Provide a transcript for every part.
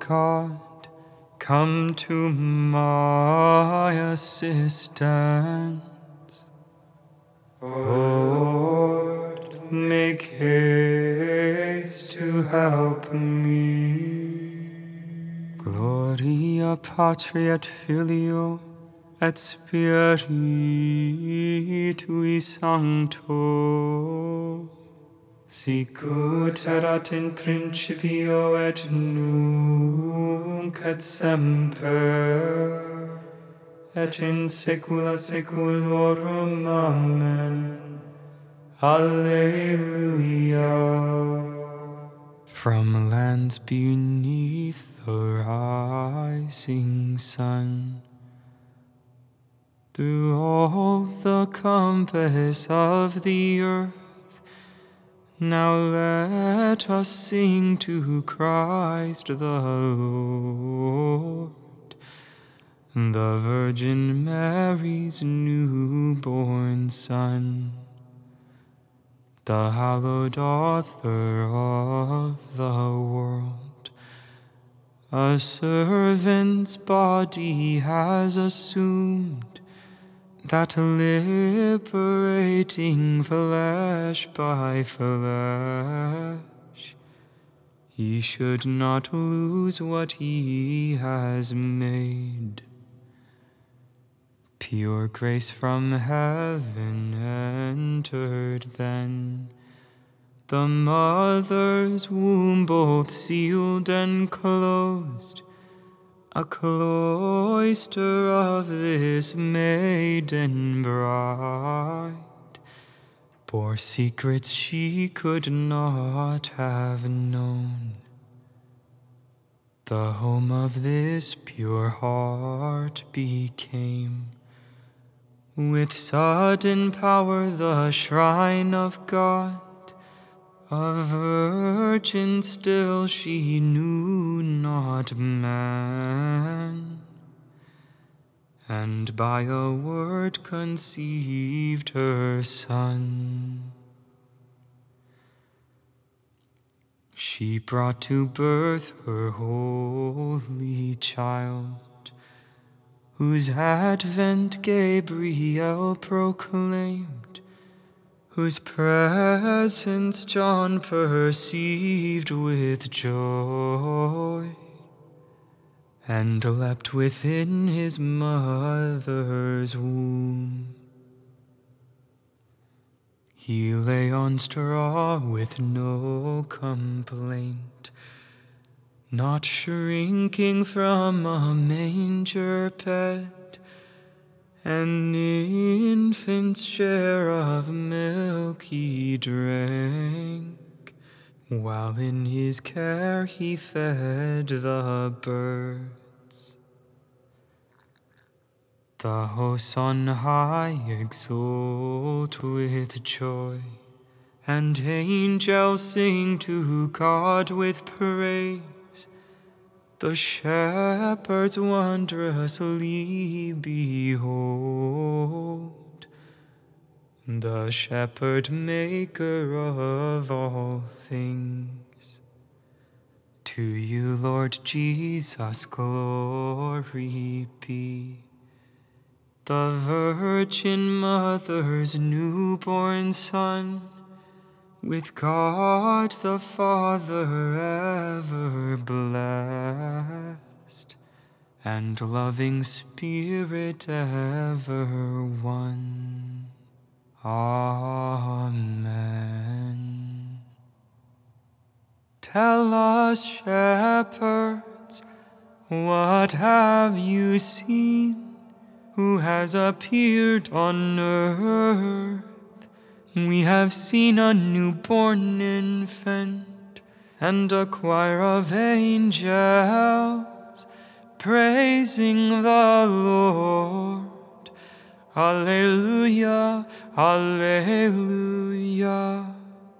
God, come to my assistance. Lord, make haste to help me. Gloria Patri et Filio et Spiritui Sancto, sicut erat in principio et nunc et semper, et in saecula saeculorum. Amen. Alleluia. From lands beneath the rising sun, through all the compass of the earth, now let us sing to Christ the Lord, the Virgin Mary's newborn Son, the hallowed author of the world. A servant's body has assumed, that liberating flesh by flesh, he should not lose what he has made. Pure grace from heaven entered then, the mother's womb both sealed and closed, a cloister of this maiden bride, bore secrets she could not have known. The home of this pure heart became, with sudden power, the shrine of God. A virgin still, she knew not man, and by a word conceived her Son. She brought to birth her holy child, whose advent Gabriel proclaimed, whose presence John perceived with joy, and leapt within his mother's womb. He lay on straw with no complaint, not shrinking from a manger bed, an infant's share of milk he drank, while in his care he fed the birds. The hosts on high exult with joy, and angels sing to God with praise. The shepherds wondrously behold the shepherd maker of all things. To you, Lord Jesus, glory be. The Virgin Mother's newborn Son, with God the Father ever blessed, and loving Spirit ever one. Amen. Tell us, shepherds, what have you seen? Who has appeared on earth? We have seen a newborn infant, and a choir of angels praising the Lord. Alleluia, alleluia.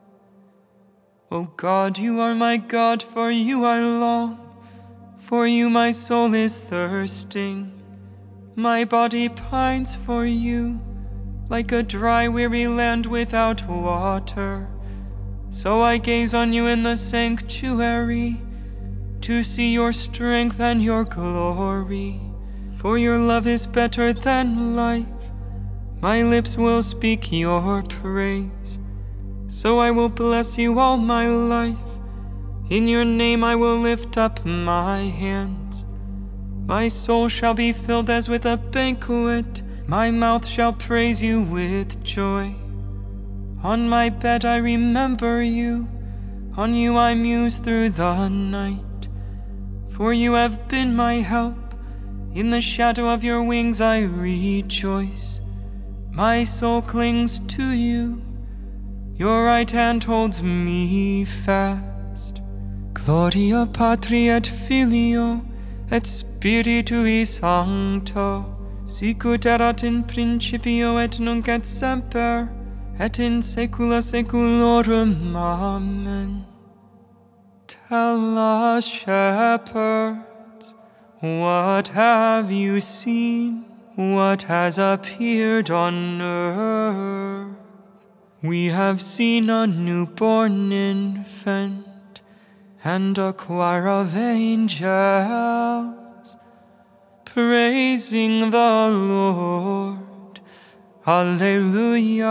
O God, you are my God, for you I long. For you my soul is thirsting. My body pines for you, like a dry, weary land without water. So I gaze on you in the sanctuary, to see your strength and your glory. For your love is better than life. My lips will speak your praise. So I will bless you all my life. In your name I will lift up my hands. My soul shall be filled as with a banquet. My mouth shall praise you with joy. On my bed I remember you. On you I muse through the night. For you have been my help. In the shadow of your wings I rejoice. My soul clings to you. Your right hand holds me fast. Gloria Patri et Filio et Spiritui Sancto, sicut erat in principio et nunc et semper, et in saecula saeculorum. Amen. Tell us, shepherds, what have you seen? What has appeared on earth? We have seen a newborn infant, and a choir of angels, praising the Lord. Alleluia,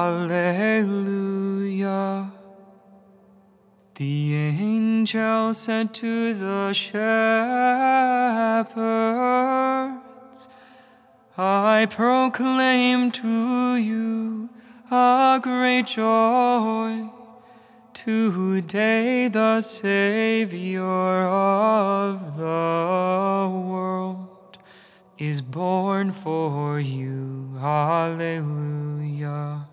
alleluia. The angel said to the shepherds, I proclaim to you a great joy. Today the Savior of the world is born for you. Alleluia.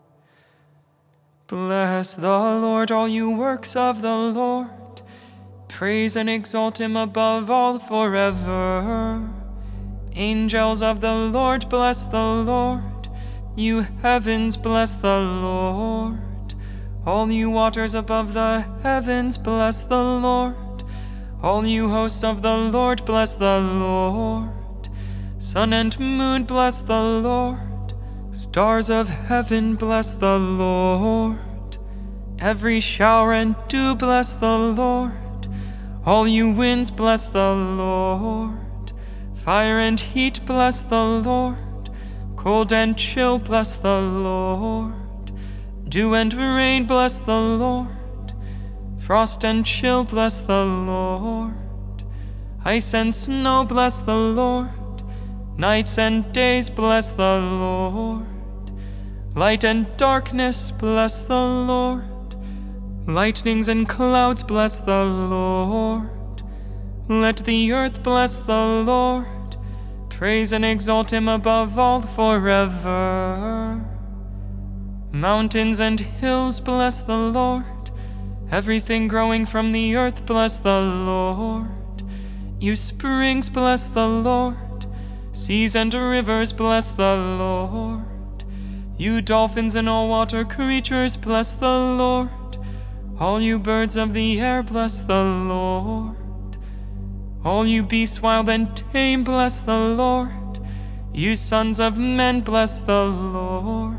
Bless the Lord, all you works of the Lord. Praise and exalt him above all forever. Angels of the Lord, bless the Lord. You heavens, bless the Lord. All you waters above the heavens, bless the Lord. All you hosts of the Lord, bless the Lord. Sun and moon, bless the Lord. Stars of heaven, bless the Lord. Every shower and dew, bless the Lord. All you winds, bless the Lord. Fire and heat, bless the Lord. Cold and chill, bless the Lord. Dew and rain, bless the Lord. Frost and chill, bless the Lord. Ice and snow, bless the Lord. Nights and days, bless the Lord. Light and darkness, bless the Lord. Lightnings and clouds, bless the Lord. Let the earth bless the Lord. Praise and exalt him above all forever. Mountains and hills, bless the Lord. Everything growing from the earth, bless the Lord. You springs, bless the Lord. Seas and rivers, bless the Lord. You dolphins and all water creatures, bless the Lord. All you birds of the air, bless the Lord. All you beasts wild and tame, bless the Lord. You sons of men, bless the Lord.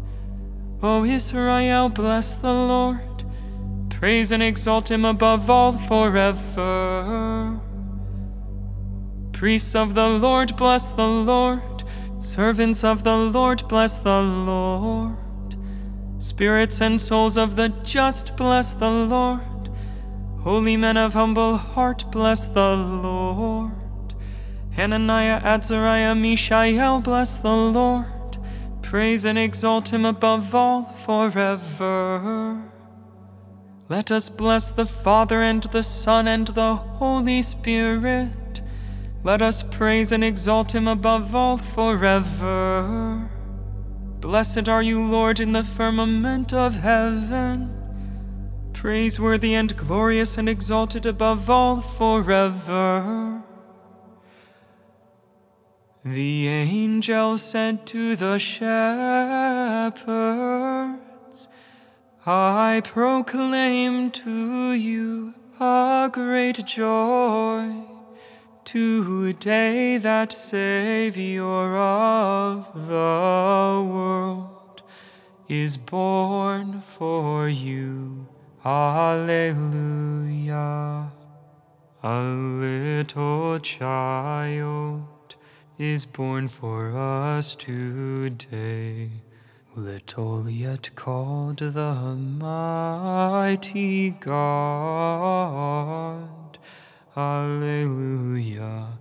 O Israel, bless the Lord. Praise and exalt him above all forever. Priests of the Lord, bless the Lord. Servants of the Lord, bless the Lord. Spirits and souls of the just, bless the Lord. Holy men of humble heart, bless the Lord. Hananiah, Azariah, Mishael, bless the Lord. Praise and exalt him above all forever. Let us bless the Father and the Son and the Holy Spirit. Let us praise and exalt him above all forever. Blessed are you, Lord, in the firmament of heaven. Praiseworthy and glorious and exalted above all forever. The angel said to the shepherds, I proclaim to you a great joy. Today that Savior of the world is born for you. Alleluia. A little child is born for us today, little yet called the mighty God. Alleluia,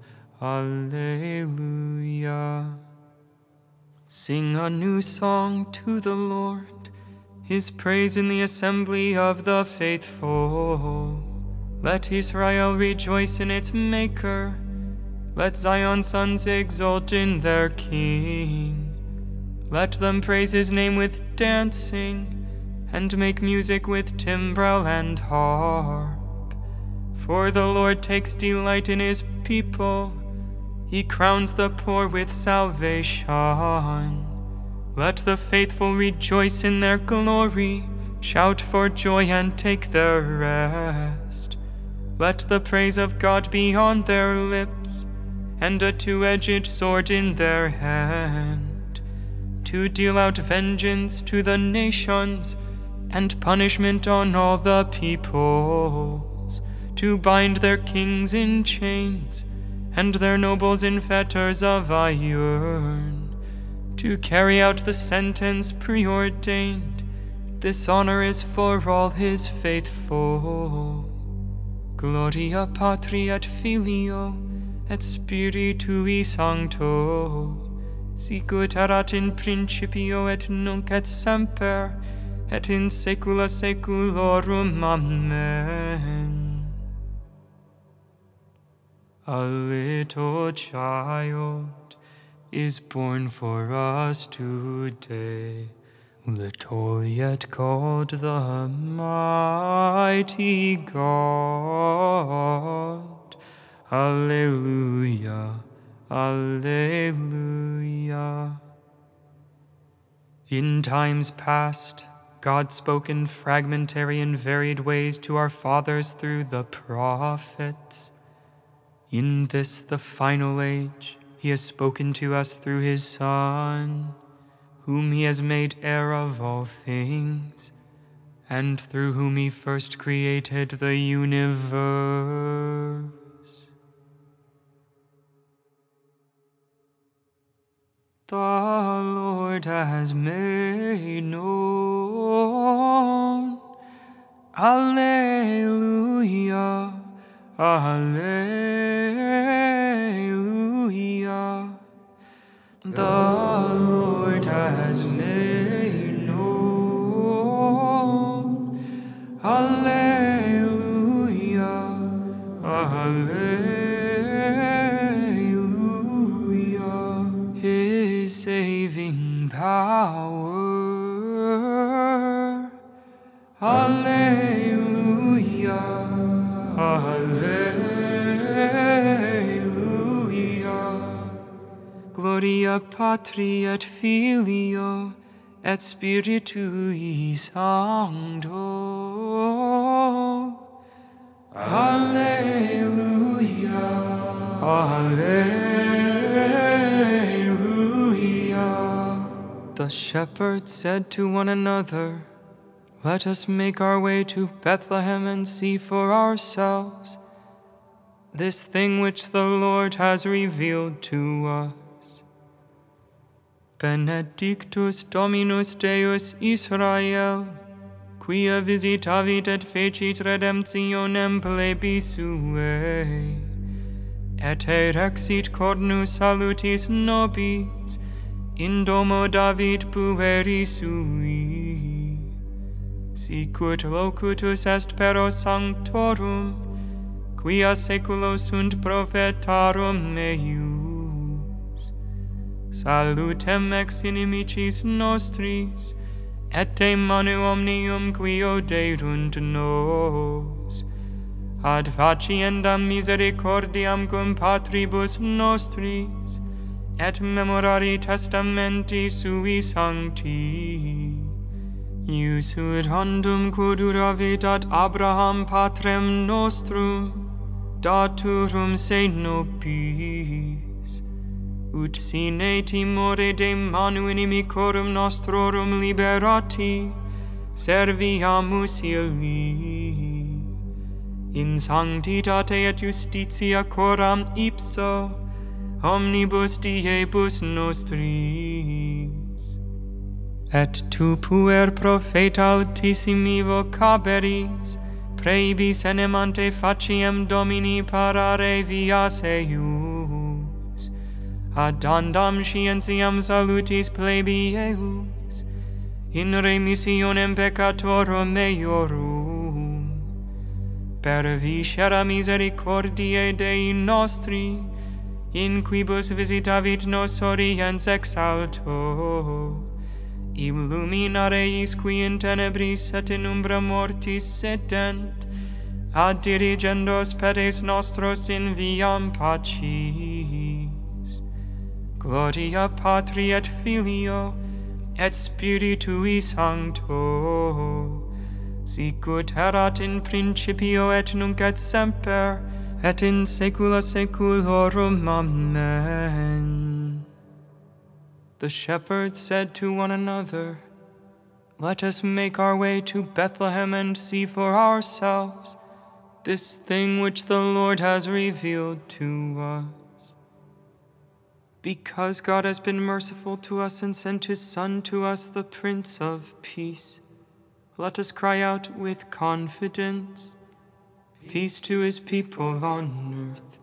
alleluia. Sing a new song to the Lord, His praise in the assembly of the faithful. Let Israel rejoice in its Maker. Let Zion's sons exult in their King. Let them praise His name with dancing, and make music with timbrel and harp. For the Lord takes delight in His people. He crowns the poor with salvation. Let the faithful rejoice in their glory, shout for joy and take their rest. Let the praise of God be on their lips, and a two-edged sword in their hand, to deal out vengeance to the nations, and punishment on all the peoples, to bind their kings in chains, and their nobles in fetters of iron, to carry out the sentence preordained. This honor is for all His faithful. Gloria Patri et Filio et Spiritui Sancto, sicut erat in principio et nunc et semper, et in saecula saeculorum. Amen. A little child is born for us today, little yet called the mighty God. Alleluia, alleluia. In times past, God spoke in fragmentary and varied ways to our fathers through the prophets. In this, the final age, He has spoken to us through His Son, whom He has made heir of all things, and through whom He first created the universe. The Lord has made known. Alleluia, alleluia. The Lord has made known. Alleluia, alleluia. His saving power. Alleluia, alleluia. Gloria Patri et Filio et Spiritui Sancto. Alleluia, alleluia. The shepherds said to one another, "Let us make our way to Bethlehem and see for ourselves this thing which the Lord has revealed to us." Benedictus Dominus Deus Israel, quia visitavit et fecit redemptionem plebi suae, et erexit cornus salutis nobis in domo David pueri sui. Sicut locutus est pero sanctorum, quia saeculo sunt prophetarum eius. Salutem ex inimicis nostris, et de manu omnium qui odeirunt nos. Ad faciendam misericordiam cum patribus nostris, et memorari testamenti sui sancti. Iusud randum quod uravit ad Abraham patrem nostrum, daturum se nobis, ut sine timore de manu inimicorum nostrorum liberati, serviamus illi. in sanctitate et justitia coram ipso, omnibus diebus nostris. Et tu puer profeta altissimi vocaberis, praebis enemante faciem Domini parare vias eius, addandam scientiam salutis plebieus, in remissionem peccatorum meiorum, per viscera misericordiae Dei nostri, in quibus visitavit nos oriens ex alto, illuminare isqui in tenebris et in umbra mortis sedent, ad dirigendos pedes nostros in viam pacis. Gloria Patri et Filio, et Spiritui Sancto, sicut erat in principio et nunc et semper, et in saecula saeculorum. Amen. The shepherds said to one another, "Let us make our way to Bethlehem and see for ourselves this thing which the Lord has revealed to us." Because God has been merciful to us and sent His Son to us, the Prince of Peace, let us cry out with confidence, "Peace to His people on earth."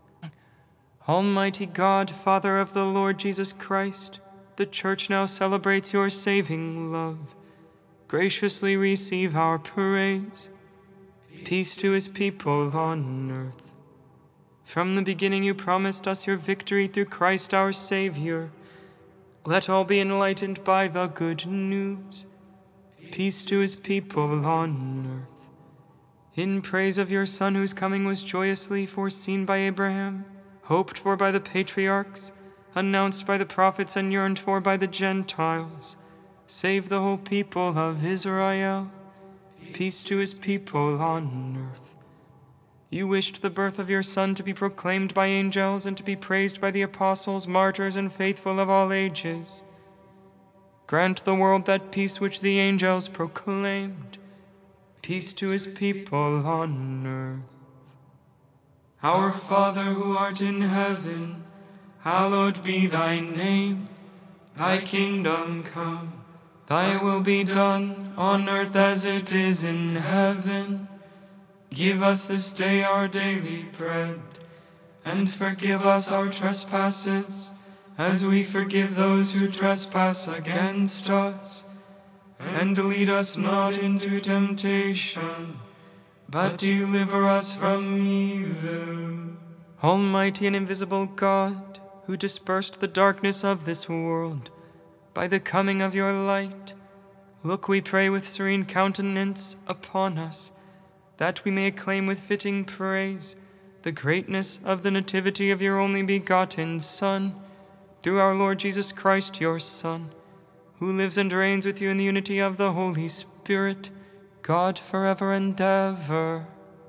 Almighty God, Father of the Lord Jesus Christ, the Church now celebrates your saving love. Graciously receive our praise. Peace to His people on earth. From the beginning you promised us your victory through Christ our Savior. Let all be enlightened by the good news. Peace to His people on earth. In praise of your Son, whose coming was joyously foreseen by Abraham, hoped for by the patriarchs, announced by the prophets, and yearned for by the Gentiles, save the whole people of Israel. Peace to His people on earth. You wished the birth of your Son to be proclaimed by angels and to be praised by the apostles, martyrs, and faithful of all ages. Grant the world that peace which the angels proclaimed. Peace to His people on earth. Our Father who art in heaven, hallowed be thy name. Thy kingdom come, thy will be done on earth as it is in heaven. Give us this day our daily bread, and forgive us our trespasses, as we forgive those who trespass against us. And lead us not into temptation, but deliver us from evil. Almighty and invisible God, who dispersed the darkness of this world by the coming of your light, look, we pray, with serene countenance upon us, that we may acclaim with fitting praise the greatness of the nativity of your only begotten Son, through our Lord Jesus Christ, your Son, who lives and reigns with you in the unity of the Holy Spirit, God forever and ever.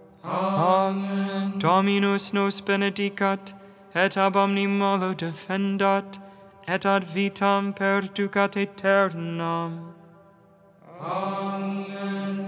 Amen. Dominus nos benedicat, et ab omni malo defendat, et ad vitam perducat aeternam. Amen.